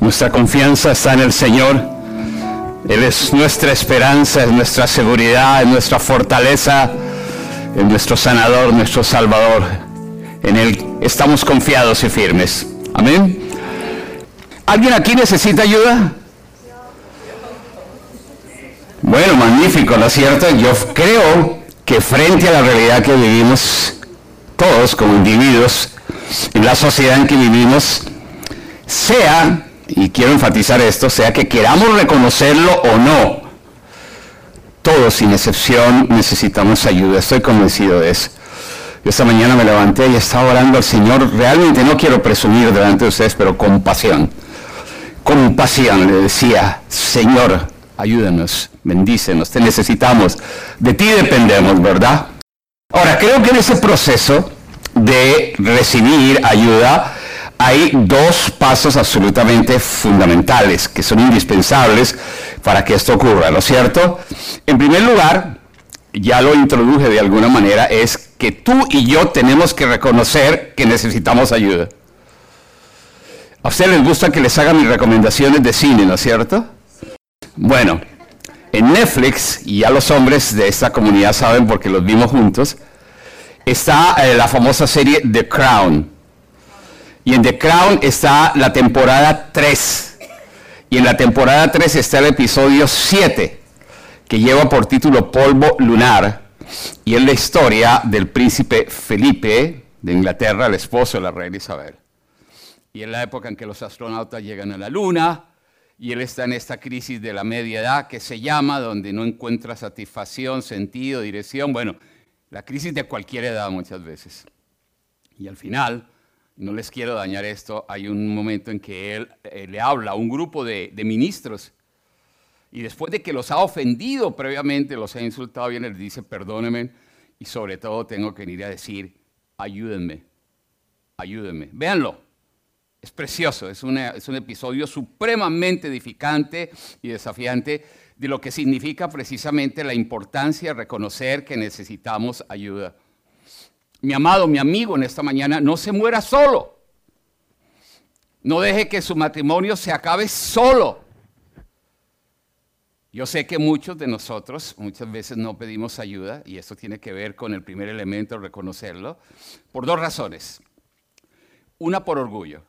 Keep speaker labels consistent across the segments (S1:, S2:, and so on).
S1: Nuestra confianza está en el Señor. Él es nuestra esperanza, es nuestra seguridad, es nuestra fortaleza, es nuestro sanador, nuestro salvador. En Él estamos confiados y firmes. Amén. ¿Alguien aquí necesita ayuda? Bueno, magnífico, ¿no es cierto? Yo creo que frente a la realidad que vivimos todos como individuos, en la sociedad en que vivimos, sea, y quiero enfatizar esto, sea que queramos reconocerlo o no, todos sin excepción necesitamos ayuda. Estoy convencido de eso. Yo esta mañana me levanté y estaba orando al Señor. Realmente no quiero presumir delante de ustedes, pero con pasión le decía: Señor, ayúdanos, bendícenos, te necesitamos, de ti dependemos, ¿verdad? Ahora, creo que en ese proceso de recibir ayuda hay dos pasos absolutamente fundamentales que son indispensables para que esto ocurra, ¿no es cierto? En primer lugar, ya lo introduje de alguna manera, es que tú y yo tenemos que reconocer que necesitamos ayuda. A ustedes les gusta que les haga mis recomendaciones de cine, ¿no es cierto? Bueno, en Netflix, y ya los hombres de esta comunidad saben porque los vimos juntos, está la famosa serie The Crown. Y en The Crown está la temporada 3. Y en la temporada 3 está el episodio 7, que lleva por título Polvo Lunar. Y es la historia del príncipe Felipe de Inglaterra, el esposo de la reina Isabel. Y es la época en que los astronautas llegan a la luna, y él está en esta crisis de la media edad que se llama, donde no encuentra satisfacción, sentido, dirección. Bueno, la crisis de cualquier edad muchas veces. Y al final, no les quiero dañar esto, hay un momento en que él le habla a un grupo de ministros, y después de que los ha ofendido previamente, los ha insultado bien, les dice: perdónenme, y sobre todo tengo que ir a decir: ayúdenme, ayúdenme. Véanlo. Es precioso, es un episodio supremamente edificante y desafiante de lo que significa precisamente la importancia de reconocer que necesitamos ayuda. Mi amado, mi amigo, en esta mañana, no se muera solo. No deje que su matrimonio se acabe solo. Yo sé que muchos de nosotros muchas veces no pedimos ayuda, y esto tiene que ver con el primer elemento, reconocerlo, por dos razones. Una, por orgullo.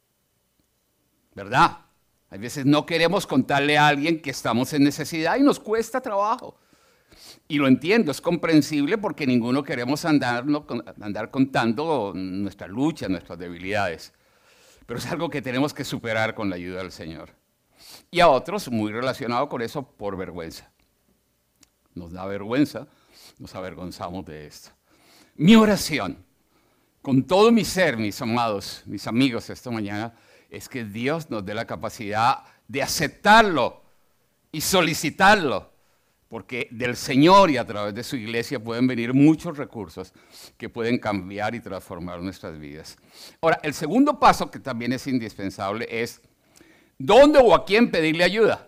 S1: ¿Verdad? Hay veces no queremos contarle a alguien que estamos en necesidad y nos cuesta trabajo. Y lo entiendo, es comprensible porque ninguno queremos andar contando nuestra lucha, nuestras debilidades. Pero es algo que tenemos que superar con la ayuda del Señor. Y a otros, muy relacionado con eso, por vergüenza. Nos da vergüenza, nos avergonzamos de esto. Mi oración, con todo mi ser, mis amados, mis amigos, esta mañana, es que Dios nos dé la capacidad de aceptarlo y solicitarlo, porque del Señor y a través de su iglesia pueden venir muchos recursos que pueden cambiar y transformar nuestras vidas. Ahora, el segundo paso, que también es indispensable, es ¿dónde o a quién pedirle ayuda?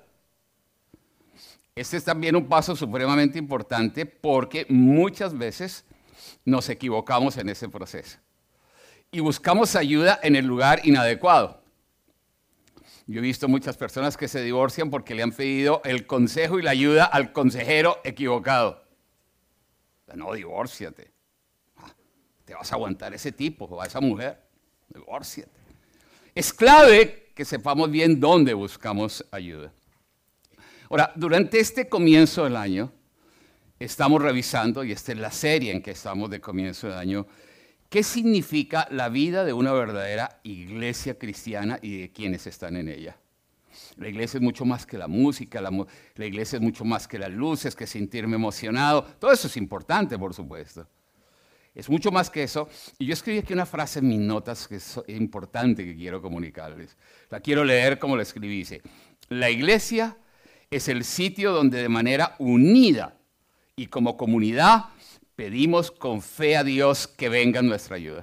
S1: Este es también un paso supremamente importante porque muchas veces nos equivocamos en ese proceso y buscamos ayuda en el lugar inadecuado. Yo he visto muchas personas que se divorcian porque le han pedido el consejo y la ayuda al consejero equivocado. No, divórciate. Te vas a aguantar ese tipo o a esa mujer. Divórciate. Es clave que sepamos bien dónde buscamos ayuda. Ahora, durante este comienzo del año, estamos revisando, y esta es la serie en que estamos de comienzo del año, ¿qué significa la vida de una verdadera iglesia cristiana y de quienes están en ella? La iglesia es mucho más que la música, la iglesia es mucho más que las luces, que sentirme emocionado. Todo eso es importante, por supuesto. Es mucho más que eso. Y yo escribí aquí una frase en mis notas que es importante que quiero comunicarles. La quiero leer como la escribí. Dice: la iglesia es el sitio donde de manera unida y como comunidad pedimos con fe a Dios que venga nuestra ayuda.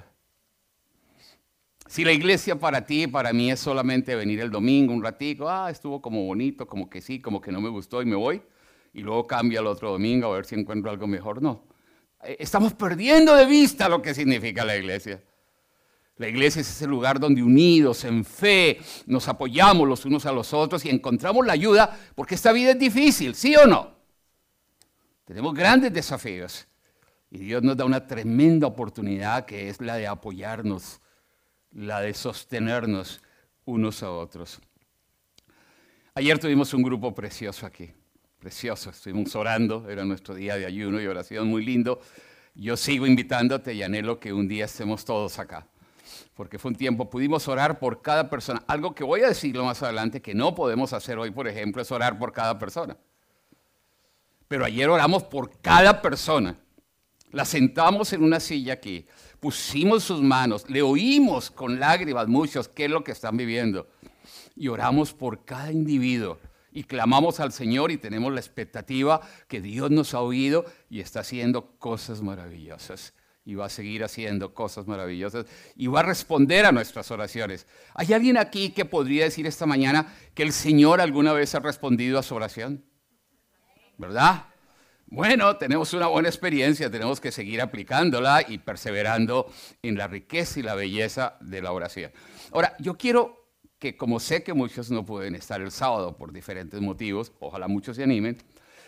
S1: Si la iglesia para ti y para mí es solamente venir el domingo un ratico, estuvo como bonito, como que sí, como que no me gustó y me voy, y luego cambia el otro domingo a ver si encuentro algo mejor, no. Estamos perdiendo de vista lo que significa la iglesia. La iglesia es ese lugar donde unidos en fe nos apoyamos los unos a los otros y encontramos la ayuda porque esta vida es difícil, ¿sí o no? Tenemos grandes desafíos y Dios nos da una tremenda oportunidad que es la de apoyarnos, la de sostenernos unos a otros. Ayer tuvimos un grupo precioso aquí, precioso, estuvimos orando, era nuestro día de ayuno y oración muy lindo. Yo sigo invitándote y anhelo que un día estemos todos acá, porque fue un tiempo, pudimos orar por cada persona. Algo que voy a decirlo más adelante que no podemos hacer hoy, por ejemplo, es orar por cada persona. Pero ayer oramos por cada persona. La sentamos en una silla aquí, pusimos sus manos, le oímos con lágrimas muchos qué es lo que están viviendo. Y oramos por cada individuo y clamamos al Señor y tenemos la expectativa que Dios nos ha oído y está haciendo cosas maravillosas. Y va a seguir haciendo cosas maravillosas y va a responder a nuestras oraciones. ¿Hay alguien aquí que podría decir esta mañana que el Señor alguna vez ha respondido a su oración? ¿Verdad? Bueno, tenemos una buena experiencia, tenemos que seguir aplicándola y perseverando en la riqueza y la belleza de la oración. Ahora, yo quiero que, como sé que muchos no pueden estar el sábado por diferentes motivos, ojalá muchos se animen,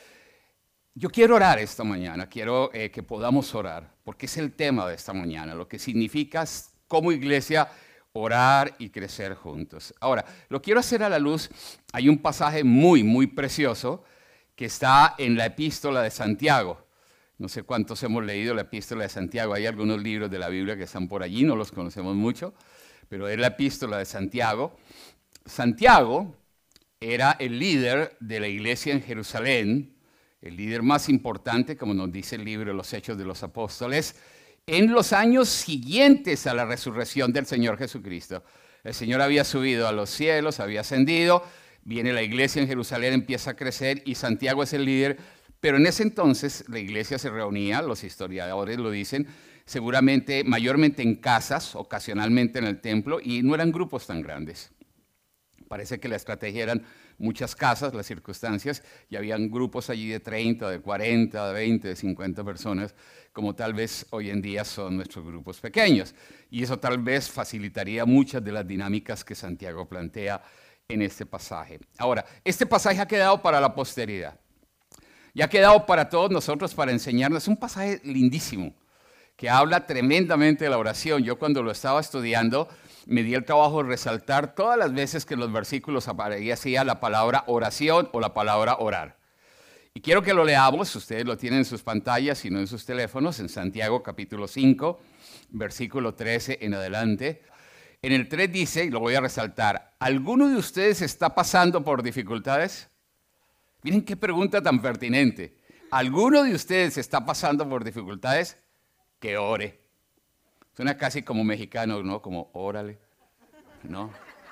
S1: yo quiero orar esta mañana, quiero que podamos orar, porque es el tema de esta mañana, lo que significa como iglesia orar y crecer juntos. Ahora, lo quiero hacer a la luz, hay un pasaje muy, muy precioso que está en la epístola de Santiago. No sé cuántos hemos leído la epístola de Santiago, hay algunos libros de la Biblia que están por allí, no los conocemos mucho, pero es la epístola de Santiago. Santiago era el líder de la iglesia en Jerusalén, el líder más importante, como nos dice el libro de los Hechos de los Apóstoles, en los años siguientes a la resurrección del Señor Jesucristo. El Señor había subido a los cielos, había ascendido, viene la iglesia en Jerusalén, empieza a crecer y Santiago es el líder, pero en ese entonces la iglesia se reunía, los historiadores lo dicen, seguramente, mayormente en casas, ocasionalmente en el templo, y no eran grupos tan grandes. Parece que la estrategia eran muchas casas, las circunstancias, y habían grupos allí de 30, de 40, de 20, de 50 personas, como tal vez hoy en día son nuestros grupos pequeños. Y eso tal vez facilitaría muchas de las dinámicas que Santiago plantea en este pasaje. Ahora, este pasaje ha quedado para la posteridad, y ha quedado para todos nosotros para enseñarnos. Es un pasaje lindísimo, que habla tremendamente de la oración. Yo cuando lo estaba estudiando, me di el trabajo de resaltar todas las veces que en los versículos aparecía la palabra oración o la palabra orar. Y quiero que lo leamos, ustedes lo tienen en sus pantallas y no en sus teléfonos, en Santiago capítulo 5, versículo 13 en adelante. En el 3 dice, y lo voy a resaltar, ¿alguno de ustedes está pasando por dificultades? Miren qué pregunta tan pertinente. ¿Alguno de ustedes está pasando por dificultades? Que ore. Suena casi como mexicano, ¿no? Como órale, ¿no?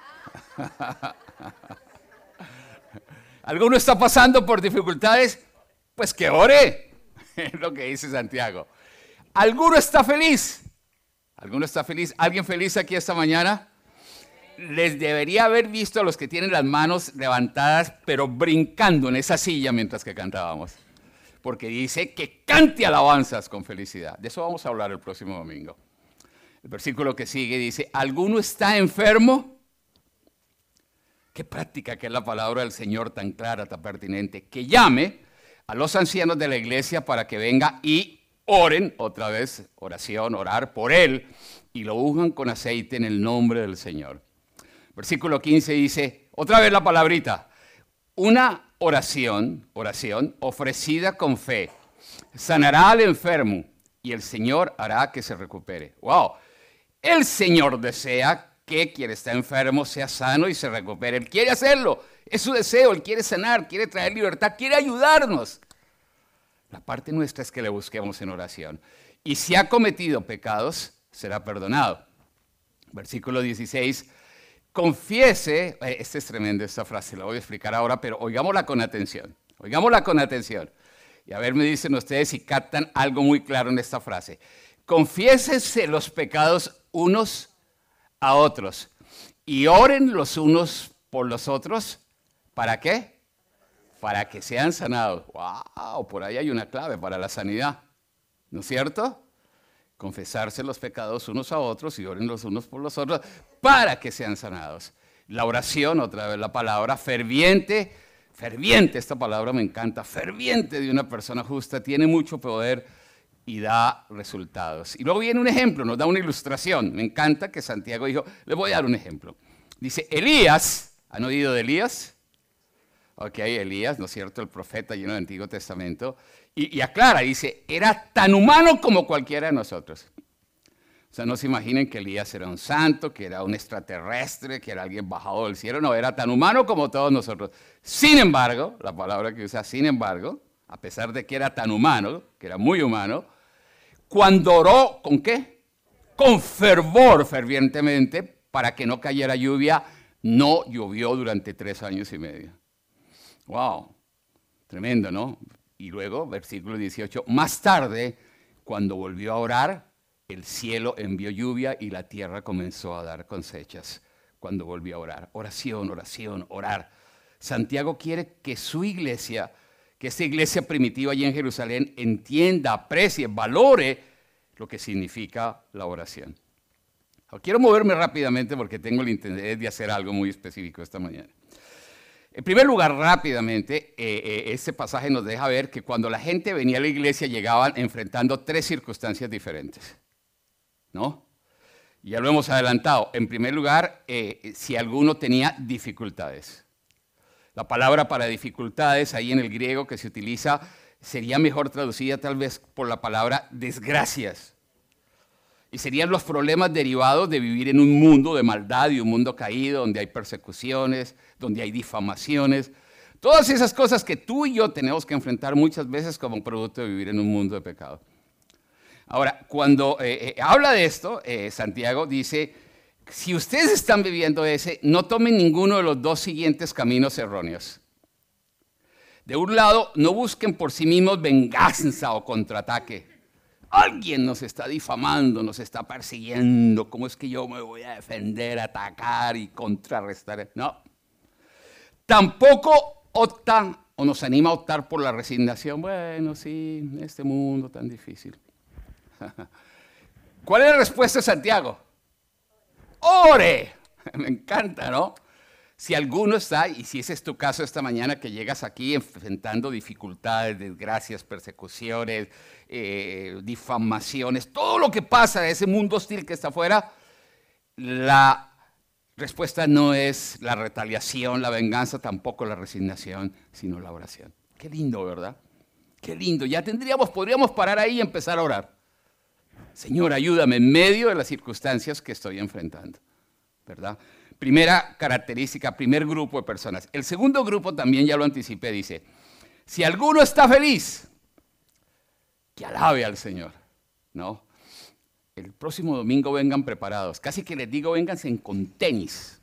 S1: ¿Alguno está pasando por dificultades? Pues que ore, es lo que dice Santiago. ¿Alguno está feliz? ¿Alguno está feliz? ¿Alguien feliz aquí esta mañana? Les debería haber visto a los que tienen las manos levantadas, pero brincando en esa silla mientras que cantábamos. Porque dice que cante alabanzas con felicidad. De eso vamos a hablar el próximo domingo. El versículo que sigue dice, ¿alguno está enfermo? Qué práctica que es la palabra del Señor, tan clara, tan pertinente. Que llame a los ancianos de la iglesia para que venga y oren, otra vez, oración, orar por él, y lo unjan con aceite en el nombre del Señor. Versículo 15 dice, otra vez la palabrita, una oración ofrecida con fe, sanará al enfermo y el Señor hará que se recupere. ¡Wow! El Señor desea que quien está enfermo sea sano y se recupere. Él quiere hacerlo, es su deseo, Él quiere sanar, quiere traer libertad, quiere ayudarnos. La parte nuestra es que le busquemos en oración. Y si ha cometido pecados, será perdonado. Versículo 16, confiese, esta es tremenda esta frase, la voy a explicar ahora, pero oigámosla con atención, oigámosla con atención. Y a ver, me dicen ustedes si captan algo muy claro en esta frase. Confiésense los pecados unos a otros y oren los unos por los otros. ¿Para qué? Para que sean sanados. ¡Wow! Por ahí hay una clave para la sanidad, ¿no es cierto? confesarse los pecados unos a otros y oren los unos por los otros para que sean sanados. La oración, otra vez la palabra ferviente, ferviente, esta palabra me encanta, ferviente de una persona justa, tiene mucho poder y da resultados. Y luego viene un ejemplo, nos da una ilustración. Me encanta que Santiago dijo, le voy a dar un ejemplo. Dice, Elías, ¿han oído de Elías? Ok, Elías, ¿no es cierto? El profeta lleno del Antiguo Testamento. Y aclara, dice, era tan humano como cualquiera de nosotros. O sea, no se imaginen que Elías era un santo, que era un extraterrestre, que era alguien bajado del cielo. No, era tan humano como todos nosotros. Sin embargo, la palabra que usa, sin embargo, a pesar de que era tan humano, que era muy humano, cuando oró, ¿con qué? Con fervor, fervientemente, para que no cayera lluvia, no llovió durante 3 años y medio. ¡Wow! Tremendo, ¿no? Y luego, versículo 18, más tarde, cuando volvió a orar, el cielo envió lluvia y la tierra comenzó a dar cosechas. Cuando volvió a orar. Oración, oración, orar. Santiago quiere que su iglesia, que esta iglesia primitiva allí en Jerusalén entienda, aprecie, valore lo que significa la oración. Quiero moverme rápidamente porque tengo el interés de hacer algo muy específico esta mañana. En primer lugar, rápidamente, este pasaje nos deja ver que cuando la gente venía a la iglesia llegaban enfrentando 3 circunstancias diferentes, ¿no? Ya lo hemos adelantado. En primer lugar, si alguno tenía dificultades. La palabra para dificultades ahí en el griego que se utiliza sería mejor traducida tal vez por la palabra desgracias. Y serían los problemas derivados de vivir en un mundo de maldad y un mundo caído, donde hay persecuciones, donde hay difamaciones. Todas esas cosas que tú y yo tenemos que enfrentar muchas veces como producto de vivir en un mundo de pecado. Ahora, cuando habla de esto, Santiago dice, si ustedes están viviendo ese, no tomen ninguno de los 2 siguientes caminos erróneos. De un lado, no busquen por sí mismos venganza o contraataque. Alguien nos está difamando, nos está persiguiendo. ¿Cómo es que yo me voy a defender, atacar y contrarrestar? No. Tampoco optan o nos anima a optar por la resignación. Bueno, sí, este mundo tan difícil. ¿Cuál es la respuesta de Santiago? ¡Ore! Me encanta, ¿no? Si alguno está, y si ese es tu caso esta mañana, que llegas aquí enfrentando dificultades, desgracias, persecuciones, difamaciones, todo lo que pasa de ese mundo hostil que está afuera, la respuesta no es la retaliación, la venganza, tampoco la resignación, sino la oración. Qué lindo, ¿verdad? Qué lindo. Ya podríamos parar ahí y empezar a orar. Señor, ayúdame en medio de las circunstancias que estoy enfrentando, ¿verdad? Primera característica, primer grupo de personas. El segundo grupo también ya lo anticipé, dice, si alguno está feliz, que alabe al Señor, ¿no? El próximo domingo vengan preparados, casi que les digo, vénganse con tenis,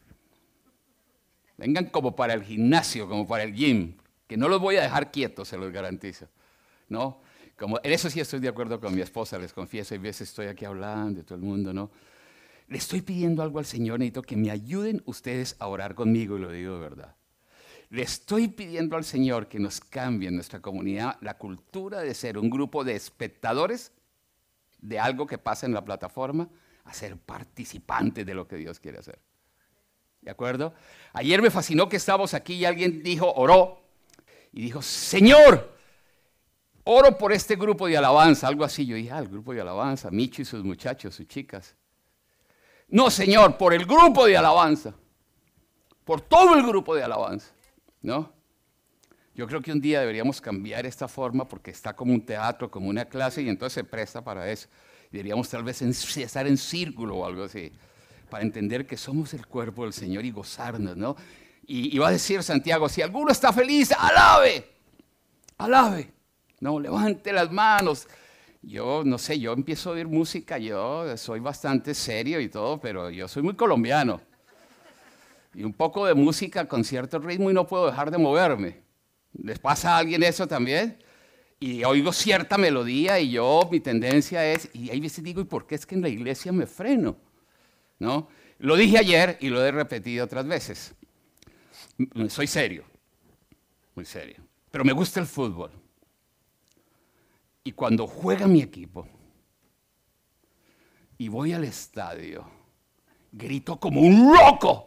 S1: vengan como para el gimnasio, como para el gym, que no los voy a dejar quietos, se los garantizo, ¿no? Como, en eso sí estoy de acuerdo con mi esposa, les confieso, hay veces estoy aquí hablando de todo el mundo, ¿no? Le estoy pidiendo algo al Señor, necesito que me ayuden ustedes a orar conmigo y lo digo de verdad. Le estoy pidiendo al Señor que nos cambie en nuestra comunidad la cultura de ser un grupo de espectadores de algo que pasa en la plataforma a ser participantes de lo que Dios quiere hacer. ¿De acuerdo? Ayer me fascinó que estábamos aquí y alguien oró y dijo, Señor, oro por este grupo de alabanza, algo así. Yo dije, el grupo de alabanza, Micho y sus muchachos, sus chicas. No, Señor, por el grupo de alabanza, por todo el grupo de alabanza, ¿no? Yo creo que un día deberíamos cambiar esta forma porque está como un teatro, como una clase y entonces se presta para eso. Deberíamos tal vez estar en círculo o algo así, para entender que somos el cuerpo del Señor y gozarnos, ¿no? Y va a decir Santiago, si alguno está feliz, alabe, alabe, no, levante las manos. Yo no sé, yo empiezo a oír música, yo soy bastante serio y todo, pero yo soy muy colombiano. Y un poco de música con cierto ritmo y no puedo dejar de moverme. ¿Les pasa a alguien eso también? Y oigo cierta melodía y mi tendencia es, y hay veces digo, ¿y por qué es que en la iglesia me freno? ¿No? Lo dije ayer y lo he repetido otras veces. Soy serio, muy serio, pero me gusta el fútbol. Y cuando juega mi equipo, y voy al estadio, grito como un loco.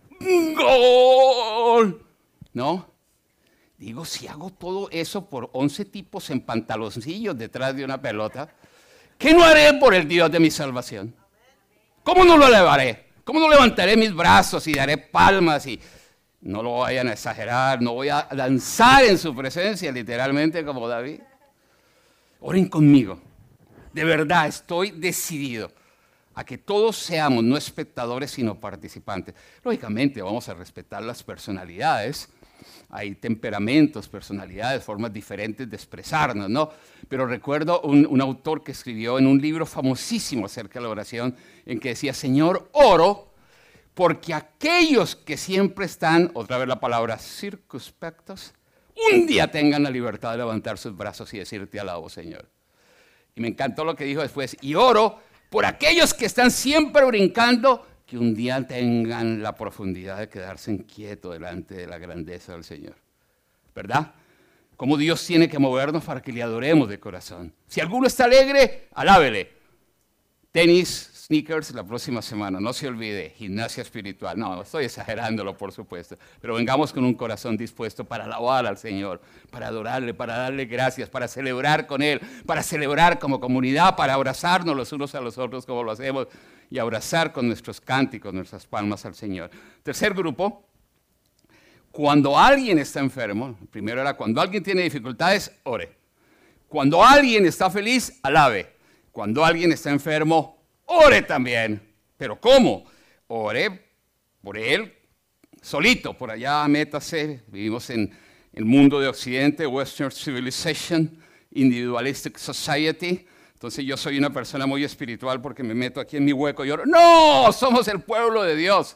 S1: ¡Gol! ¿No? Digo, si hago todo eso por 11 tipos en pantaloncillos detrás de una pelota, ¿qué no haré por el Dios de mi salvación? ¿Cómo no lo elevaré? ¿Cómo no levantaré mis brazos y daré palmas? Y no lo vayan a exagerar, no voy a danzar en su presencia, literalmente como David. Oren conmigo. De verdad, estoy decidido a que todos seamos no espectadores, sino participantes. Lógicamente, vamos a respetar las personalidades. Hay temperamentos, personalidades, formas diferentes de expresarnos, ¿no? Pero recuerdo un autor que escribió en un libro famosísimo acerca de la oración, en que decía, Señor, oro porque aquellos que siempre están, otra vez la palabra, circunspectos, un día tengan la libertad de levantar sus brazos y decirte alabo, Señor. Y me encantó lo que dijo después, y oro por aquellos que están siempre brincando, que un día tengan la profundidad de quedarse quietos delante de la grandeza del Señor. ¿Verdad? Cómo Dios tiene que movernos para que le adoremos de corazón. Si alguno está alegre, alábele. Tenis, sneakers la próxima semana, no se olvide, gimnasia espiritual. No, estoy exagerándolo, por supuesto, pero vengamos con un corazón dispuesto para alabar al Señor, para adorarle, para darle gracias, para celebrar con Él, para celebrar como comunidad, para abrazarnos los unos a los otros como lo hacemos y abrazar con nuestros cánticos, nuestras palmas al Señor. Tercer grupo, cuando alguien está enfermo, primero era cuando alguien tiene dificultades, ore. Cuando alguien está feliz, alabe. Cuando alguien está enfermo, ore también. ¿Pero cómo? Ore por él solito. Por allá, métase. Vivimos en el mundo de Occidente, Western Civilization, Individualistic Society. Entonces yo soy una persona muy espiritual porque me meto aquí en mi hueco y oro. ¡No! Somos el pueblo de Dios.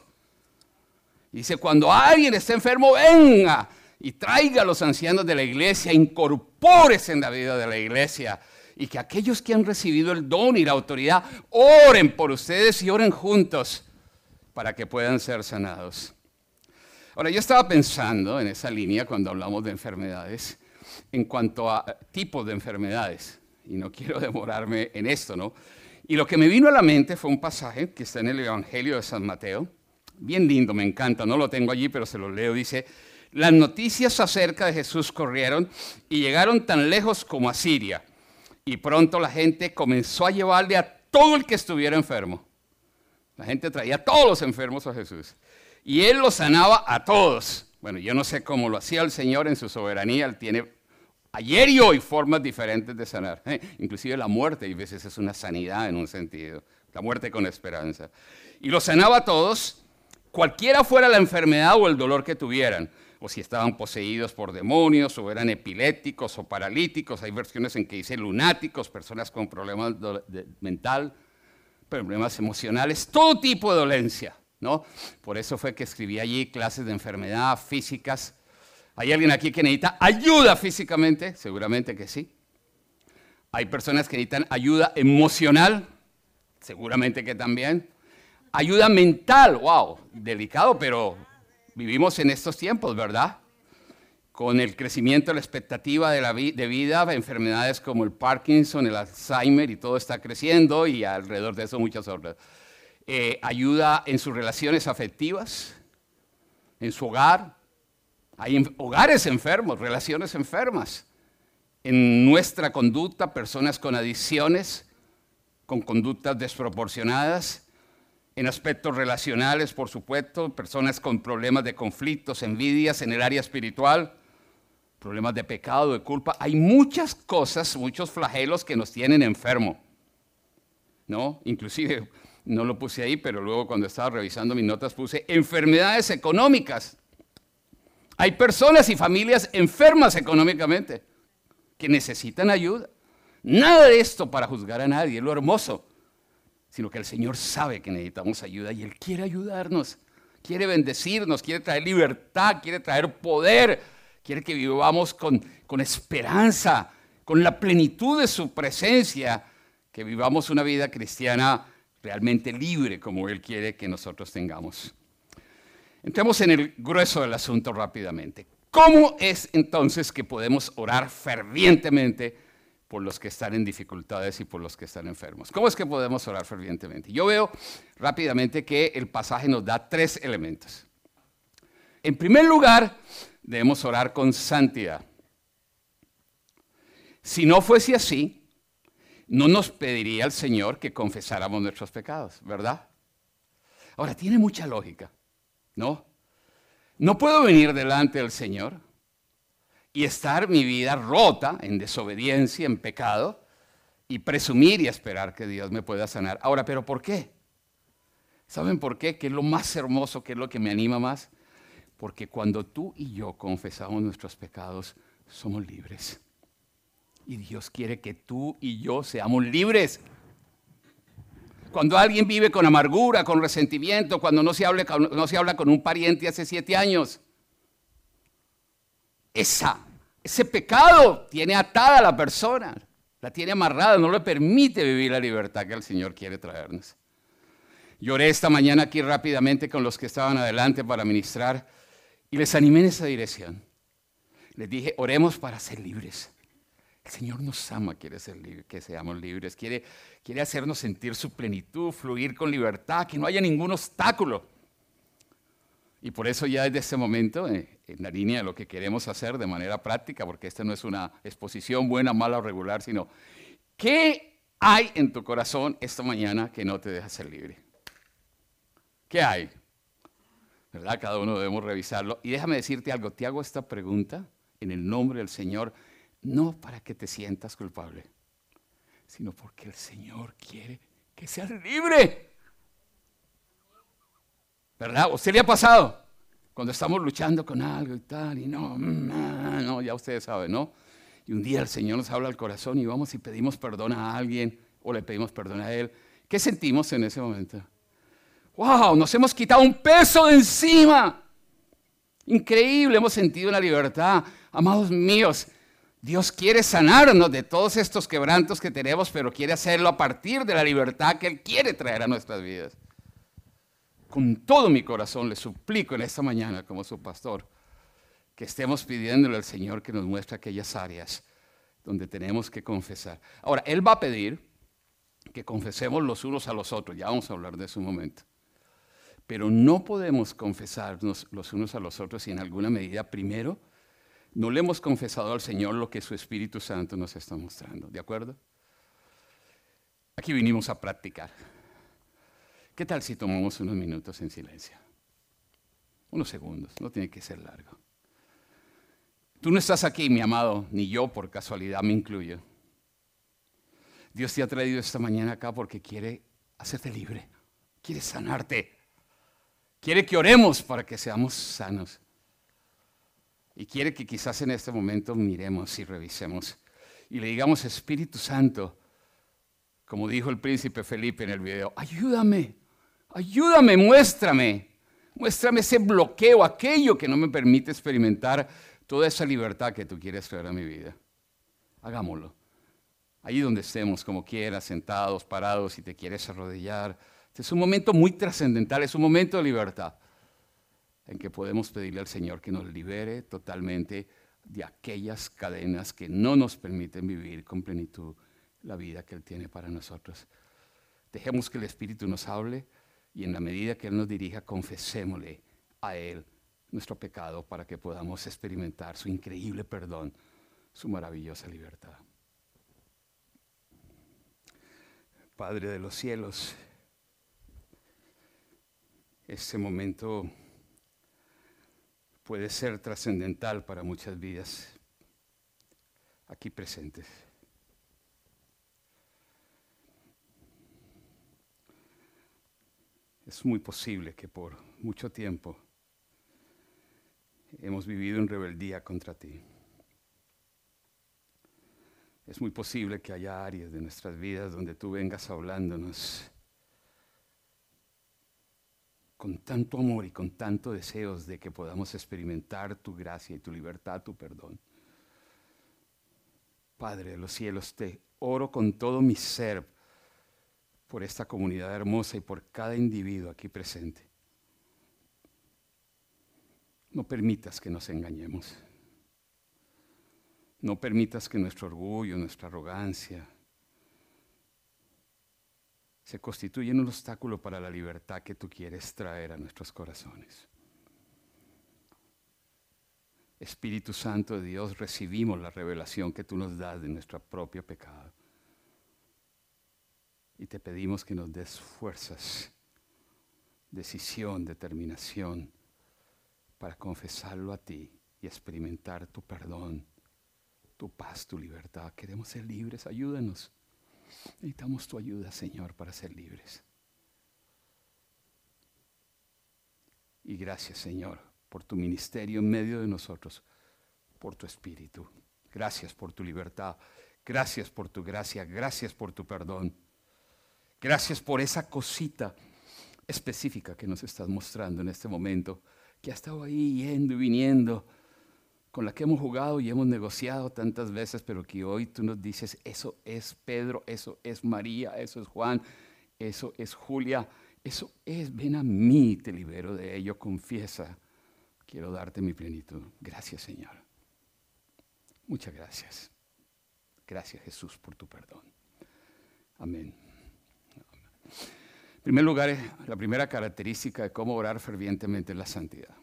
S1: Dice, cuando alguien está enfermo, venga y traiga a los ancianos de la iglesia, incorpórese en la vida de la iglesia. Y que aquellos que han recibido el don y la autoridad oren por ustedes y oren juntos para que puedan ser sanados. Ahora, yo estaba pensando en esa línea cuando hablamos de enfermedades, en cuanto a tipos de enfermedades, y no quiero demorarme en esto, ¿no? Y lo que me vino a la mente fue un pasaje que está en el Evangelio de San Mateo, bien lindo, me encanta, no lo tengo allí, pero se lo leo, dice, las noticias acerca de Jesús corrieron y llegaron tan lejos como a Siria. Y pronto la gente comenzó a llevarle a todo el que estuviera enfermo. La gente traía a todos los enfermos a Jesús. Y Él los sanaba a todos. Bueno, yo no sé cómo lo hacía el Señor en su soberanía. Él tiene ayer y hoy formas diferentes de sanar. Inclusive la muerte, y a veces es una sanidad en un sentido. La muerte con esperanza. Y los sanaba a todos, cualquiera fuera la enfermedad o el dolor que tuvieran. O si estaban poseídos por demonios, o eran epilépticos o paralíticos. Hay versiones en que dice lunáticos, personas con problemas mental, problemas emocionales, todo tipo de dolencia, ¿no? Por eso fue que escribí allí clases de enfermedad físicas. ¿Hay alguien aquí que necesita ayuda físicamente? Seguramente que sí. Hay personas que necesitan ayuda emocional, seguramente que también. Ayuda mental, wow, delicado, pero vivimos en estos tiempos, ¿verdad? Con el crecimiento de la expectativa de vida, enfermedades como el Parkinson, el Alzheimer y todo está creciendo y alrededor de eso muchas otras. Ayuda en sus relaciones afectivas, en su hogar. Hay hogares enfermos, relaciones enfermas. En nuestra conducta, personas con adicciones, con conductas desproporcionadas. En aspectos relacionales, por supuesto, personas con problemas de conflictos, envidias en el área espiritual, problemas de pecado, de culpa. Hay muchas cosas, muchos flagelos que nos tienen enfermos, ¿no? Inclusive, no lo puse ahí, pero luego cuando estaba revisando mis notas puse enfermedades económicas. Hay personas y familias enfermas económicamente que necesitan ayuda. Nada de esto para juzgar a nadie, es lo hermoso. Sino que el Señor sabe que necesitamos ayuda y Él quiere ayudarnos, quiere bendecirnos, quiere traer libertad, quiere traer poder, quiere que vivamos con esperanza, con la plenitud de su presencia, que vivamos una vida cristiana realmente libre como Él quiere que nosotros tengamos. Entremos en el grueso del asunto rápidamente. ¿Cómo es entonces que podemos orar fervientemente por los que están en dificultades y por los que están enfermos. ¿Cómo es que podemos orar fervientemente? Yo veo rápidamente que el pasaje nos da 3 elementos. En primer lugar, debemos orar con santidad. Si no fuese así, no nos pediría el Señor que confesáramos nuestros pecados, ¿verdad? Ahora, tiene mucha lógica, ¿no? No puedo venir delante del Señor y estar mi vida rota en desobediencia, en pecado, y presumir y esperar que Dios me pueda sanar. Ahora, ¿pero por qué? ¿Saben por qué? ¿Qué es lo más hermoso? ¿Qué es lo que me anima más? Porque cuando tú y yo confesamos nuestros pecados, somos libres. Y Dios quiere que tú y yo seamos libres. Cuando alguien vive con amargura, con resentimiento, cuando no se habla con un pariente hace 7 años, ese pecado tiene atada a la persona, la tiene amarrada, no le permite vivir la libertad que el Señor quiere traernos. Lloré esta mañana aquí rápidamente con los que estaban adelante para ministrar y les animé en esa dirección. Les dije, oremos para ser libres. El Señor nos ama, quiere que seamos libres, quiere hacernos sentir su plenitud, fluir con libertad, que no haya ningún obstáculo. Y por eso ya desde este momento, en la línea de lo que queremos hacer de manera práctica, porque esta no es una exposición buena, mala o regular, sino ¿qué hay en tu corazón esta mañana que no te deja ser libre? ¿Qué hay? ¿Verdad? Cada uno debemos revisarlo. Y déjame decirte algo, te hago esta pregunta en el nombre del Señor, no para que te sientas culpable, sino porque el Señor quiere que seas libre. ¿Verdad? ¿A usted le ha pasado? Cuando estamos luchando con algo y tal, y no, ya ustedes saben, ¿no? Y un día el Señor nos habla al corazón y vamos y pedimos perdón a alguien, o le pedimos perdón a Él. ¿Qué sentimos en ese momento? ¡Wow! Nos hemos quitado un peso de encima. Increíble, hemos sentido una libertad. Amados míos, Dios quiere sanarnos de todos estos quebrantos que tenemos, pero quiere hacerlo a partir de la libertad que Él quiere traer a nuestras vidas. Con todo mi corazón le suplico en esta mañana como su pastor que estemos pidiéndole al Señor que nos muestre aquellas áreas donde tenemos que confesar. Ahora, Él va a pedir que confesemos los unos a los otros, ya vamos a hablar de eso un momento. Pero no podemos confesarnos los unos a los otros si en alguna medida primero no le hemos confesado al Señor lo que su Espíritu Santo nos está mostrando, ¿de acuerdo? Aquí vinimos a practicar. ¿Qué tal si tomamos unos minutos en silencio? Unos segundos, no tiene que ser largo. Tú no estás aquí, mi amado, ni yo por casualidad me incluyo. Dios te ha traído esta mañana acá porque quiere hacerte libre, quiere sanarte, quiere que oremos para que seamos sanos. Y quiere que quizás en este momento miremos y revisemos y le digamos, Espíritu Santo, como dijo el príncipe Felipe en el video, ayúdame, muéstrame ese bloqueo, aquello que no me permite experimentar toda esa libertad que tú quieres traer a mi vida. Hagámoslo. Ahí donde estemos, como quieras, sentados, parados, si te quieres arrodillar. Este es un momento muy trascendental, es un momento de libertad en que podemos pedirle al Señor que nos libere totalmente de aquellas cadenas que no nos permiten vivir con plenitud la vida que Él tiene para nosotros. Dejemos que el Espíritu nos hable y en la medida que Él nos dirija, confesémosle a Él nuestro pecado para que podamos experimentar su increíble perdón, su maravillosa libertad. Padre de los cielos, este momento puede ser trascendental para muchas vidas aquí presentes. Es muy posible que por mucho tiempo hemos vivido en rebeldía contra ti. Es muy posible que haya áreas de nuestras vidas donde tú vengas hablándonos con tanto amor y con tanto deseos de que podamos experimentar tu gracia y tu libertad, tu perdón. Padre de los cielos, te oro con todo mi ser por esta comunidad hermosa y por cada individuo aquí presente. No permitas que nos engañemos. No permitas que nuestro orgullo, nuestra arrogancia se constituyan un obstáculo para la libertad que tú quieres traer a nuestros corazones. Espíritu Santo de Dios, recibimos la revelación que tú nos das de nuestro propio pecado. Y te pedimos que nos des fuerzas, decisión, determinación para confesarlo a ti y experimentar tu perdón, tu paz, tu libertad. Queremos ser libres, ayúdanos. Necesitamos tu ayuda, Señor, para ser libres. Y gracias, Señor, por tu ministerio en medio de nosotros, por tu Espíritu. Gracias por tu libertad. Gracias por tu gracia. Gracias por tu perdón. Gracias por esa cosita específica que nos estás mostrando en este momento, que ha estado ahí yendo y viniendo, con la que hemos jugado y hemos negociado tantas veces, pero que hoy tú nos dices, eso es Pedro, eso es María, eso es Juan, eso es Julia, eso es, ven a mí, te libero de ello, confiesa, quiero darte mi plenitud. Gracias, Señor. Muchas gracias. Gracias, Jesús, por tu perdón. Amén. En primer lugar, la primera característica de cómo orar fervientemente es la santidad.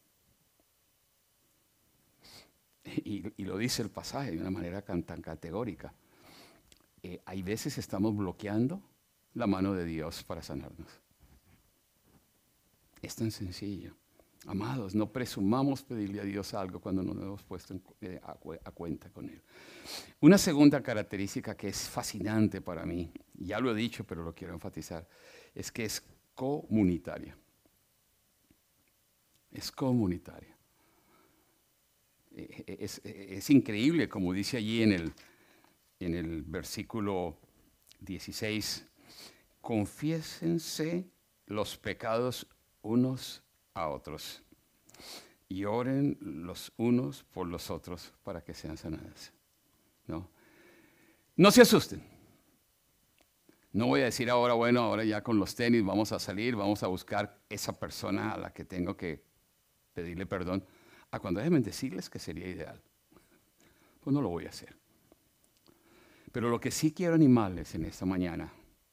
S1: Y lo dice el pasaje de una manera tan categórica. Hay veces estamos bloqueando la mano de Dios para sanarnos. Es tan sencillo. Amados, no presumamos pedirle a Dios algo cuando no nos hemos puesto a cuenta con Él. Una segunda característica que es fascinante para mí, ya lo he dicho pero lo quiero enfatizar, es que es comunitaria. Es comunitaria. Es increíble, como dice allí en el versículo 16, confiésense los pecados unos a otros y oren los unos por los otros para que sean sanados. No se asusten. No voy a decir ahora, bueno, ahora ya con los tenis vamos a salir, vamos a buscar esa persona a la que tengo que pedirle perdón. Cuando déjenme decirles que sería ideal, pues no lo voy a hacer. Pero lo que sí quiero animarles en esta mañana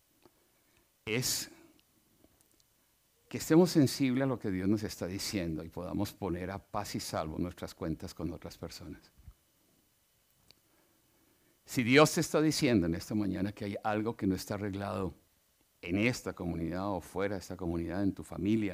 S1: es que estemos sensibles a lo que Dios nos está diciendo y podamos poner a paz y salvo nuestras cuentas con otras personas. Si Dios te está diciendo en esta mañana que hay algo que no está arreglado en esta comunidad o fuera de esta comunidad, en tu familia,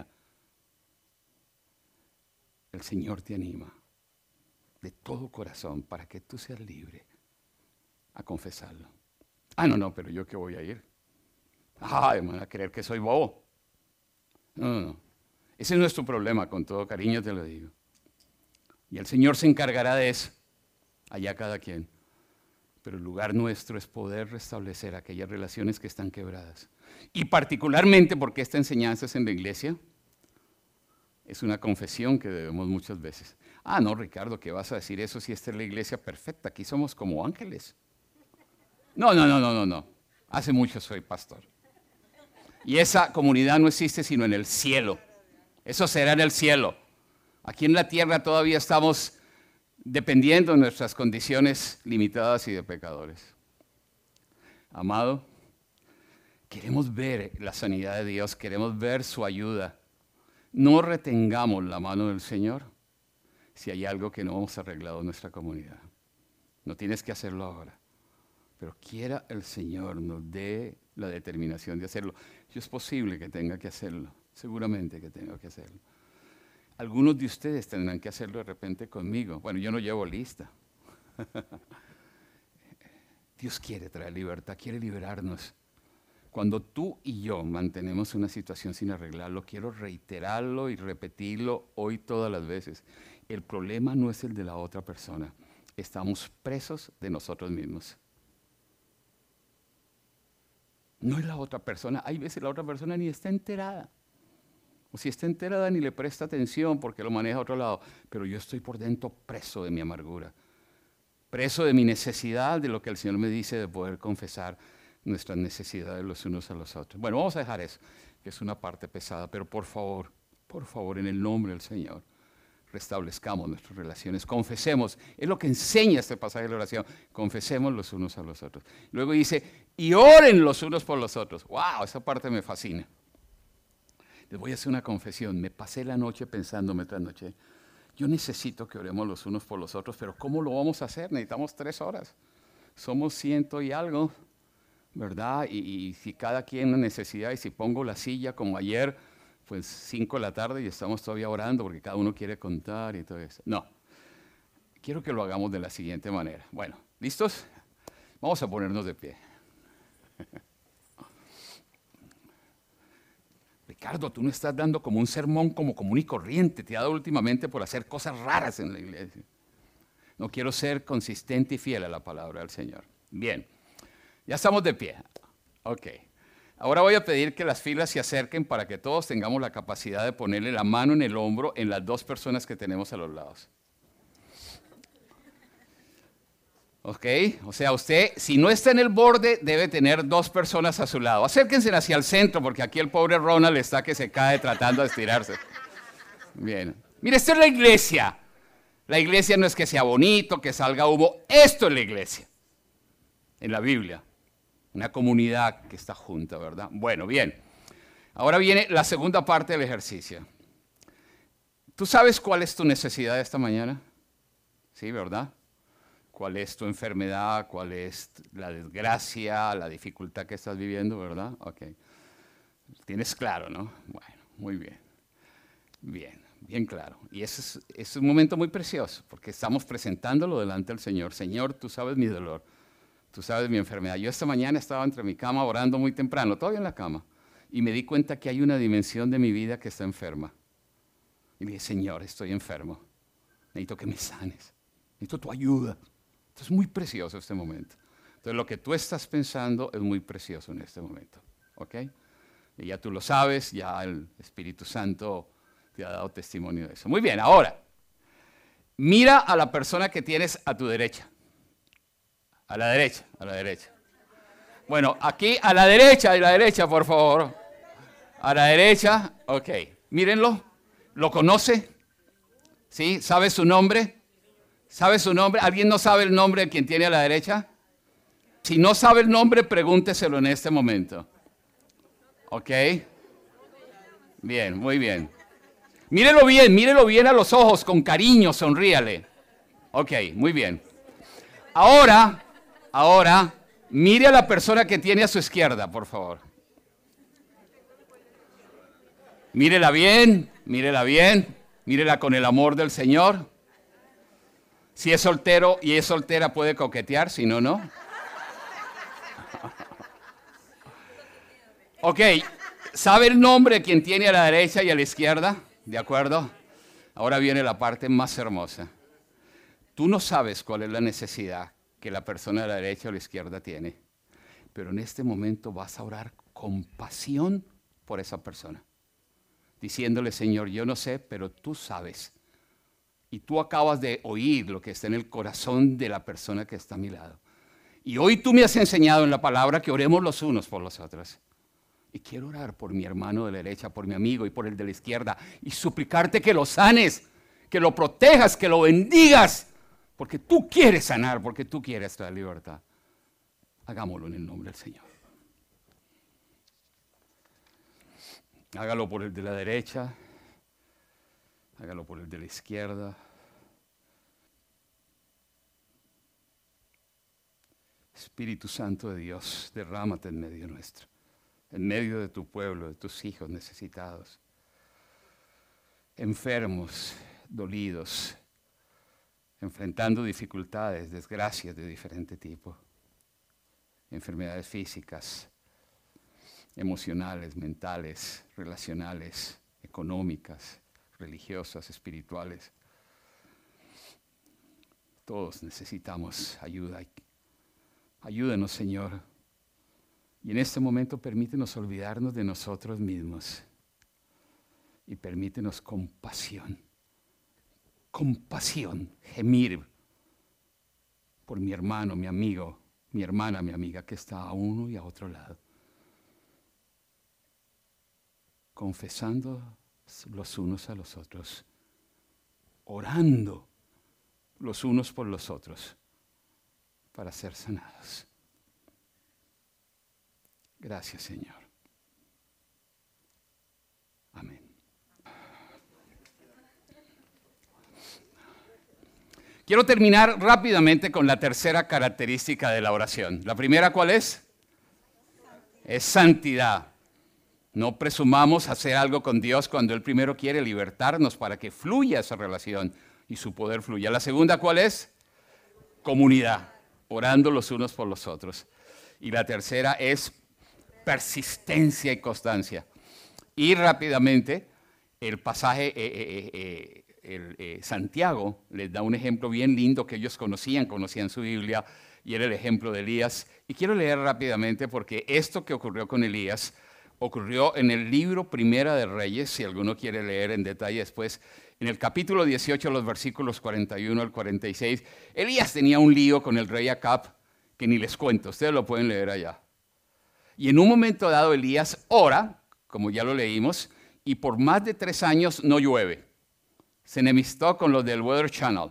S1: el Señor te anima de todo corazón para que tú seas libre a confesarlo. No, pero yo qué voy a ir. Me van a creer que soy bobo. No. Ese es nuestro problema, con todo cariño te lo digo. Y el Señor se encargará de eso, allá cada quien. Pero el lugar nuestro es poder restablecer aquellas relaciones que están quebradas. Y particularmente porque esta enseñanza es en la iglesia, es una confesión que debemos muchas veces. No, Ricardo, ¿qué vas a decir eso si esta es la iglesia perfecta? Aquí somos como ángeles. No. Hace mucho soy pastor. Y esa comunidad no existe sino en el cielo. Eso será en el cielo. Aquí en la tierra todavía estamos dependiendo de nuestras condiciones limitadas y de pecadores. Amado, queremos ver la sanidad de Dios, queremos ver su ayuda. No retengamos la mano del Señor si hay algo que no hemos arreglado en nuestra comunidad. No tienes que hacerlo ahora, pero quiera el Señor nos dé la determinación de hacerlo. Si es posible que tenga que hacerlo, seguramente que tenga que hacerlo. Algunos de ustedes tendrán que hacerlo de repente conmigo. Bueno, yo no llevo lista. Dios quiere traer libertad, quiere liberarnos. Cuando tú y yo mantenemos una situación sin arreglarlo, quiero reiterarlo y repetirlo hoy todas las veces. El problema no es el de la otra persona. Estamos presos de nosotros mismos. No es la otra persona. Hay veces la otra persona ni está enterada. O si está enterada ni le presta atención porque lo maneja a otro lado. Pero yo estoy por dentro preso de mi amargura. Preso de mi necesidad, de lo que el Señor me dice de poder confesar nuestras necesidades los unos a los otros. Bueno, vamos a dejar eso, que es una parte pesada, pero por favor, en el nombre del Señor, restablezcamos nuestras relaciones, confesemos, es lo que enseña este pasaje de la oración, confesemos los unos a los otros. Luego dice, y oren los unos por los otros. ¡Wow! Esa parte me fascina. Les voy a hacer una confesión, me pasé la noche pensando, me trasnoché, yo necesito que oremos los unos por los otros, pero ¿cómo lo vamos a hacer? Necesitamos 3 horas. Somos 100 y algo, ¿verdad? Y si cada quien una necesidad, y si pongo la silla como ayer, pues 5 de la tarde y estamos todavía orando porque cada uno quiere contar y todo eso. No, quiero que lo hagamos de la siguiente manera. Bueno, ¿listos? Vamos a ponernos de pie. Ricardo, tú no estás dando como un sermón como común y corriente, te ha dado últimamente por hacer cosas raras en la iglesia. No quiero ser consistente y fiel a la palabra del Señor. Bien, ya estamos de pie. Ok. Ahora voy a pedir que las filas se acerquen para que todos tengamos la capacidad de ponerle la mano en el hombro en las 2 personas que tenemos a los lados. Ok, o sea, usted, si no está en el borde, debe tener 2 personas a su lado. Acérquense hacia el centro, porque aquí el pobre Ronald está que se cae tratando de estirarse. Bien. Mire, esto es la iglesia. La iglesia no es que sea bonito, que salga humo. Esto es la iglesia. En la Biblia. Una comunidad que está junta, ¿verdad? Bueno, bien. Ahora viene la segunda parte del ejercicio. ¿Tú sabes cuál es tu necesidad esta mañana? Sí, ¿verdad? ¿Cuál es tu enfermedad? ¿Cuál es la desgracia, la dificultad que estás viviendo, verdad? Ok. Tienes claro, ¿no? Bueno, muy bien. Bien, bien claro. Y ese es un momento muy precioso, porque estamos presentándolo delante del Señor. Señor, tú sabes mi dolor. Tú sabes mi enfermedad. Yo esta mañana estaba entre mi cama orando muy temprano, todavía en la cama, y me di cuenta que hay una dimensión de mi vida que está enferma. Y le dije, Señor, estoy enfermo. Necesito que me sanes. Necesito tu ayuda. Entonces es muy precioso este momento. Entonces lo que tú estás pensando es muy precioso en este momento. ¿Ok? Y ya tú lo sabes, ya el Espíritu Santo te ha dado testimonio de eso. Muy bien, ahora, mira a la persona que tienes a tu derecha. A la derecha, a la derecha. Bueno, aquí a la derecha, por favor. A la derecha, ok. Mírenlo. ¿Lo conoce? ¿Sí? ¿Sabe su nombre? ¿Sabe su nombre? ¿Alguien no sabe el nombre de quien tiene a la derecha? Si no sabe el nombre, pregúnteselo en este momento. ¿Ok? Bien, muy bien. Mírelo bien a los ojos, con cariño, sonríale. Ok, muy bien. Ahora, mire a la persona que tiene a su izquierda, por favor. Mírela bien, mírela con el amor del Señor. Si es soltero y es soltera puede coquetear, si no, no. Ok, ¿sabe el nombre de quien tiene a la derecha y a la izquierda? ¿De acuerdo? Ahora viene la parte más hermosa. Tú no sabes cuál es la necesidad que la persona de la derecha o la izquierda tiene, pero en este momento vas a orar con pasión por esa persona, diciéndole, Señor, yo no sé, pero tú sabes. Y tú acabas de oír lo que está en el corazón de la persona que está a mi lado. Y hoy tú me has enseñado en la palabra que oremos los unos por los otros. Y quiero orar por mi hermano de la derecha, por mi amigo y por el de la izquierda. Y suplicarte que lo sanes, que lo protejas, que lo bendigas. Porque tú quieres sanar, porque tú quieres traer libertad. Hagámoslo en el nombre del Señor. Hágalo por el de la derecha. Hágalo por el de la izquierda. Espíritu Santo de Dios, derrámate en medio nuestro, en medio de tu pueblo, de tus hijos necesitados, enfermos, dolidos, enfrentando dificultades, desgracias de diferente tipo, enfermedades físicas, emocionales, mentales, relacionales, económicas, religiosas, espirituales. Todos necesitamos ayuda. Ayúdanos, Señor. Y en este momento permítenos olvidarnos de nosotros mismos. Y permítenos compasión, gemir por mi hermano, mi amigo, mi hermana, mi amiga que está a uno y a otro lado. Confesando los unos a los otros orando los unos por los otros para ser sanados. Gracias, Señor. Amén. Quiero terminar rápidamente con la tercera característica de la oración. ¿La primera cuál es? Es santidad. No presumamos hacer algo con Dios cuando Él primero quiere libertarnos para que fluya esa relación y su poder fluya. La segunda ¿cuál es? Comunidad, orando los unos por los otros. Y la tercera es persistencia y constancia. Y rápidamente, el pasaje, Santiago les da un ejemplo bien lindo que ellos conocían su Biblia, y era el ejemplo de Elías. Y quiero leer rápidamente porque esto que ocurrió con Elías ocurrió en el libro Primera de Reyes, si alguno quiere leer en detalle después, en el capítulo 18, los versículos 41 al 46. Elías tenía un lío con el rey Acab, que ni les cuento, ustedes lo pueden leer allá. Y en un momento dado Elías ora, como ya lo leímos, y por más de 3 años no llueve. Se enemistó con los del Weather Channel.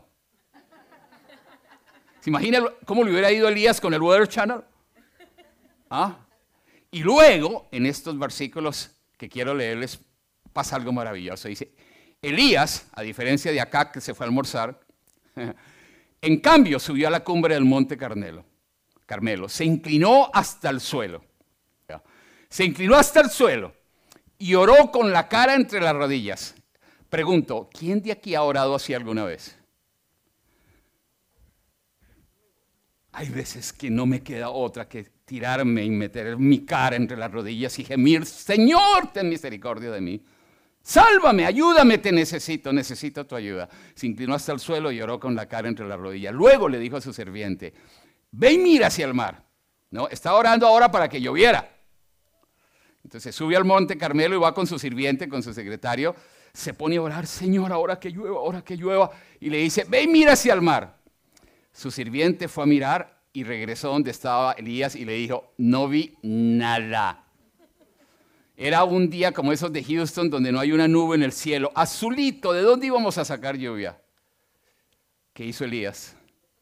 S1: ¿Se imagina cómo le hubiera ido a Elías con el Weather Channel? ¿Ah? Y luego, en estos versículos que quiero leerles, pasa algo maravilloso. Dice, Elías, a diferencia de Acab que se fue a almorzar, en cambio subió a la cumbre del monte Carmelo, se inclinó hasta el suelo. Se inclinó hasta el suelo y oró con la cara entre las rodillas. Pregunto, ¿quién de aquí ha orado así alguna vez? Hay veces que no me queda otra que tirarme y meter mi cara entre las rodillas y gemir, Señor, ten misericordia de mí. Sálvame, ayúdame, te necesito tu ayuda. Se inclinó hasta el suelo y oró con la cara entre las rodillas. Luego le dijo a su sirviente, ve y mira hacia el mar. ¿No? Está orando ahora para que lloviera. Entonces sube al monte Carmelo y va con su sirviente, con su secretario. Se pone a orar, Señor, ahora que llueva. Y le dice, ve y mira hacia el mar. Su sirviente fue a mirar y regresó donde estaba Elías y le dijo, no vi nada. Era un día como esos de Houston donde no hay una nube en el cielo. Azulito, ¿de dónde íbamos a sacar lluvia? ¿Qué hizo Elías?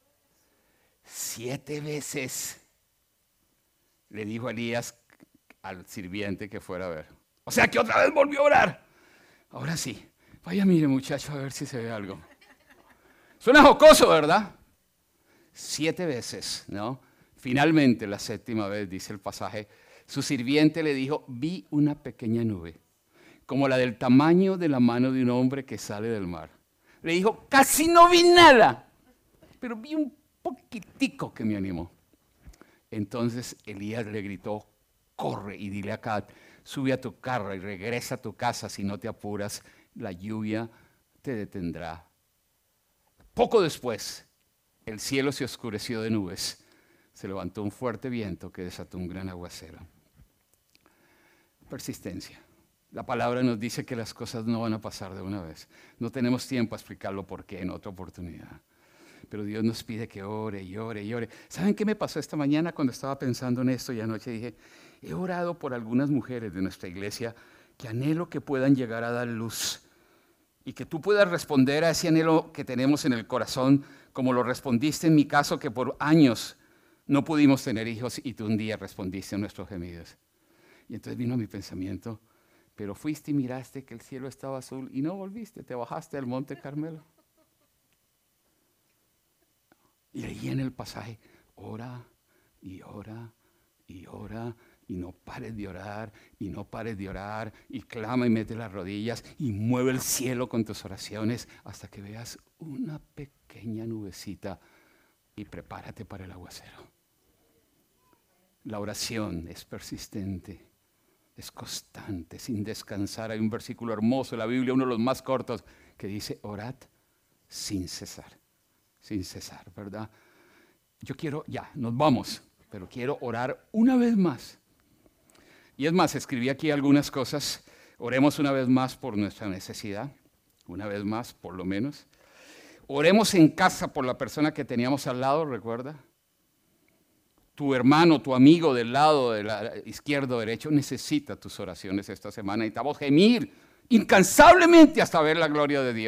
S1: 7 veces le dijo a Elías al sirviente que fuera a ver. O sea que otra vez volvió a orar. Ahora sí, vaya mire muchacho a ver si se ve algo. Suena jocoso, ¿verdad? 7 veces, ¿no? Finalmente, la 7ª vez, dice el pasaje, su sirviente le dijo, vi una pequeña nube, como la del tamaño de la mano de un hombre que sale del mar. Le dijo, casi no vi nada, pero vi un poquitico que me animó. Entonces Elías le gritó, corre y dile a Acab, sube a tu carro y regresa a tu casa, si no te apuras, la lluvia te detendrá. Poco después, el cielo se oscureció de nubes. Se levantó un fuerte viento que desató un gran aguacero. Persistencia. La palabra nos dice que las cosas no van a pasar de una vez. No tenemos tiempo a explicarlo por qué en otra oportunidad. Pero Dios nos pide que ore y ore y ore. ¿Saben qué me pasó esta mañana cuando estaba pensando en esto y anoche dije, he orado por algunas mujeres de nuestra iglesia que anhelo que puedan llegar a dar luz y que tú puedas responder a ese anhelo que tenemos en el corazón como lo respondiste en mi caso, que por años no pudimos tener hijos y tú un día respondiste a nuestros gemidos. Y entonces vino mi pensamiento, pero fuiste y miraste que el cielo estaba azul y no volviste, te bajaste al monte Carmelo. Y ahí en el pasaje, ora y ora y ora y no pares de orar y no pares de orar y clama y mete las rodillas y mueve el cielo con tus oraciones hasta que veas una pequeña nubecita y prepárate para el aguacero. La oración es persistente, es constante, sin descansar. Hay un versículo hermoso en la Biblia, uno de los más cortos, que dice, orad sin cesar, ¿verdad? Yo quiero, ya, nos vamos, pero quiero orar una vez más. Y es más, escribí aquí algunas cosas. Oremos una vez más por nuestra necesidad, una vez más, por lo menos. Oremos en casa por la persona que teníamos al lado, ¿recuerda? Tu hermano, tu amigo del lado de la izquierdo o derecho necesita tus oraciones esta semana. Necesitamos gemir incansablemente hasta ver la gloria de Dios.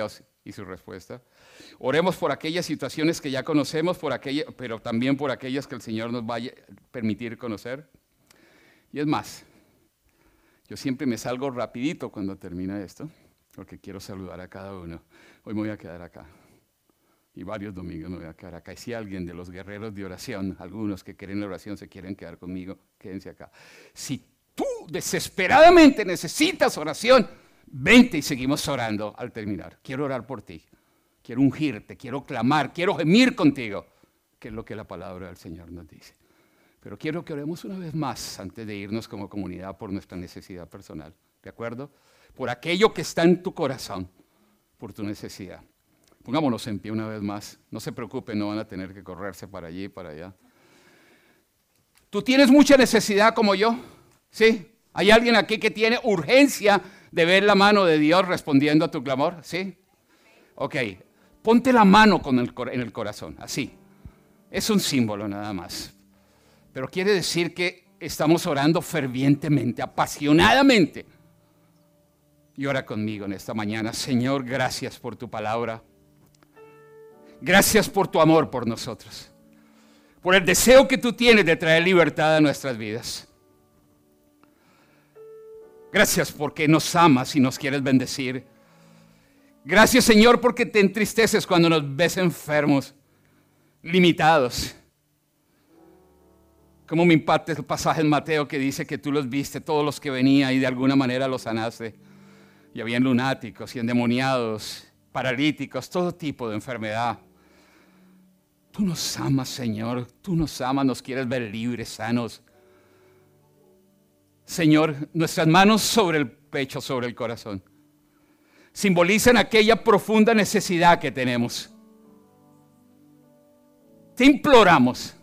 S2: y su respuesta. Oremos por aquellas situaciones que ya conocemos, pero también por aquellas que el Señor nos vaya a permitir conocer. Y es más, yo siempre me salgo rapidito cuando termina esto, porque quiero saludar a cada uno. Hoy me voy a quedar acá. Y varios domingos me voy a quedar acá. Y si alguien de los guerreros de oración, algunos que quieren la oración, se quieren quedar conmigo, quédense acá. Si tú desesperadamente necesitas oración, vente y seguimos orando al terminar. Quiero orar por ti. Quiero ungirte, quiero clamar, quiero gemir contigo, que es lo que la palabra del Señor nos dice. Pero quiero que oremos una vez más antes de irnos como comunidad por nuestra necesidad personal. ¿De acuerdo? Por aquello que está en tu corazón, por tu necesidad. Pongámonos en pie una vez más. No se preocupen, no van a tener que correrse para allí y para allá. ¿Tú tienes mucha necesidad como yo? ¿Sí? ¿Hay alguien aquí que tiene urgencia de ver la mano de Dios respondiendo a tu clamor? ¿Sí? Ok. Ponte la mano en el corazón, así. Es un símbolo nada más. Pero quiere decir que estamos orando fervientemente, apasionadamente. Y ora conmigo en esta mañana. Señor, gracias por tu palabra. Gracias por tu amor por nosotros. Por el deseo que tú tienes de traer libertad a nuestras vidas. Gracias porque nos amas y nos quieres bendecir. Gracias, Señor, porque te entristeces cuando nos ves enfermos, limitados. Como me impacta el pasaje en Mateo que dice que tú los viste, todos los que venían y de alguna manera los sanaste. Y habían lunáticos y endemoniados, paralíticos, todo tipo de enfermedad. Tú nos amas, Señor, tú nos amas, nos quieres ver libres, sanos. Señor, nuestras manos sobre el pecho, sobre el corazón, simbolizan aquella profunda necesidad que tenemos. Te imploramos,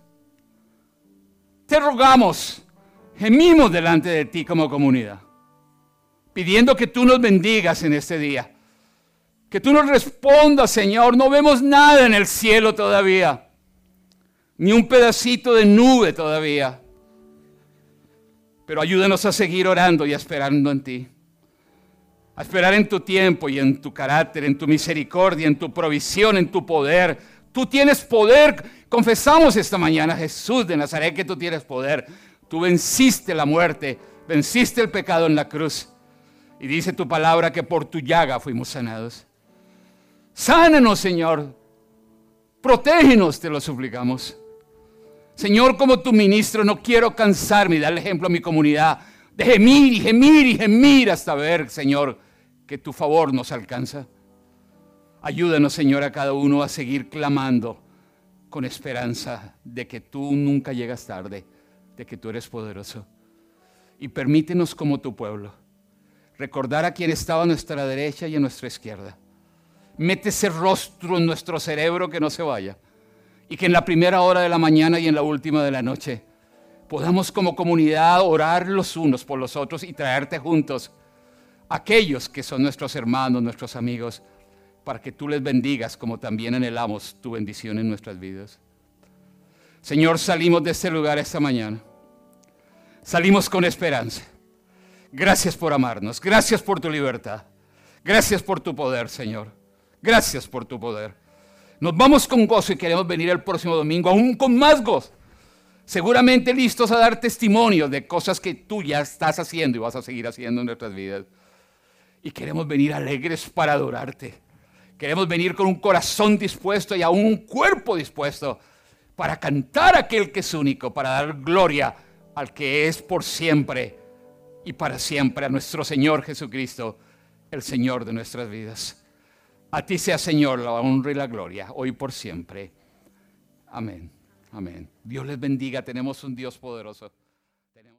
S2: te rogamos, gemimos delante de ti como comunidad, pidiendo que tú nos bendigas en este día. Que tú nos respondas, Señor. No vemos nada en el cielo todavía. Ni un pedacito de nube todavía. Pero ayúdanos a seguir orando y esperando en ti. A esperar en tu tiempo y en tu carácter, en tu misericordia, en tu provisión, en tu poder. Tú tienes poder. Confesamos esta mañana, Jesús de Nazaret, que tú tienes poder. Tú venciste la muerte, venciste el pecado en la cruz. Y dice tu palabra que por tu llaga fuimos sanados. Sánanos, Señor. Protégenos, te lo suplicamos. Señor, como tu ministro, no quiero cansarme y darle ejemplo a mi comunidad de gemir y gemir y gemir hasta ver, Señor, que tu favor nos alcanza. Ayúdanos, Señor, a cada uno a seguir clamando con esperanza de que tú nunca llegas tarde, de que tú eres poderoso. Y permítenos como tu pueblo recordar a quien estaba a nuestra derecha y a nuestra izquierda. Mete ese rostro en nuestro cerebro que no se vaya. Y que en la primera hora de la mañana y en la última de la noche podamos como comunidad orar los unos por los otros y traerte juntos aquellos que son nuestros hermanos, nuestros amigos, para que tú les bendigas como también anhelamos tu bendición en nuestras vidas. Señor, salimos de este lugar esta mañana. Salimos con esperanza. Gracias por amarnos. Gracias por tu libertad. Gracias por tu poder, Señor. Gracias por tu poder. Nos vamos con gozo y queremos venir el próximo domingo aún con más gozo. Seguramente listos a dar testimonio de cosas que tú ya estás haciendo y vas a seguir haciendo en nuestras vidas. Y queremos venir alegres para adorarte. Queremos venir con un corazón dispuesto y aún un cuerpo dispuesto para cantar a aquel que es único, para dar gloria al que es por siempre y para siempre, a nuestro Señor Jesucristo, el Señor de nuestras vidas. A ti sea, Señor, la honra y la gloria, hoy por siempre. Amén. Amén. Dios les bendiga. Tenemos un Dios poderoso.